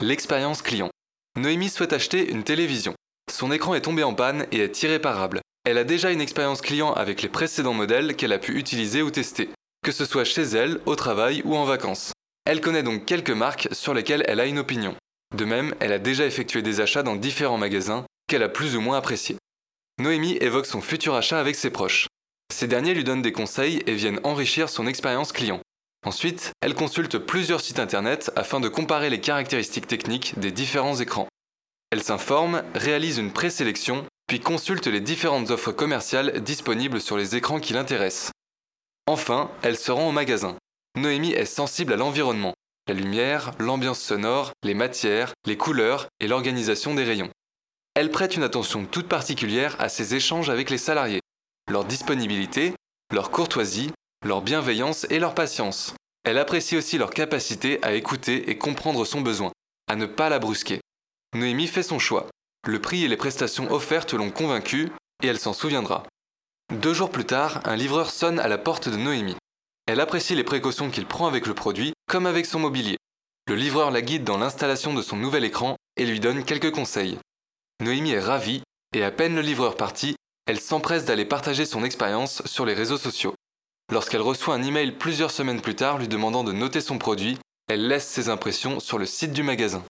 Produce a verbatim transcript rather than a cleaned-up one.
L'expérience client. Noémie souhaite acheter une télévision. Son écran est tombé en panne et est irréparable. Elle a déjà une expérience client avec les précédents modèles qu'elle a pu utiliser ou tester, que ce soit chez elle, au travail ou en vacances. Elle connaît donc quelques marques sur lesquelles elle a une opinion. De même, elle a déjà effectué des achats dans différents magasins qu'elle a plus ou moins appréciés. Noémie évoque son futur achat avec ses proches. Ces derniers lui donnent des conseils et viennent enrichir son expérience client. Ensuite, elle consulte plusieurs sites internet afin de comparer les caractéristiques techniques des différents écrans. Elle s'informe, réalise une présélection, puis consulte les différentes offres commerciales disponibles sur les écrans qui l'intéressent. Enfin, elle se rend au magasin. Noémie est sensible à l'environnement, la lumière, l'ambiance sonore, les matières, les couleurs et l'organisation des rayons. Elle prête une attention toute particulière à ses échanges avec les salariés, leur disponibilité, leur courtoisie, leur bienveillance et leur patience. Elle apprécie aussi leur capacité à écouter et comprendre son besoin, à ne pas la brusquer. Noémie fait son choix. Le prix et les prestations offertes l'ont convaincue et elle s'en souviendra. Deux jours plus tard, un livreur sonne à la porte de Noémie. Elle apprécie les précautions qu'il prend avec le produit comme avec son mobilier. Le livreur la guide dans l'installation de son nouvel écran et lui donne quelques conseils. Noémie est ravie et à peine le livreur parti, elle s'empresse d'aller partager son expérience sur les réseaux sociaux. Lorsqu'elle reçoit un email plusieurs semaines plus tard lui demandant de noter son produit, elle laisse ses impressions sur le site du magasin.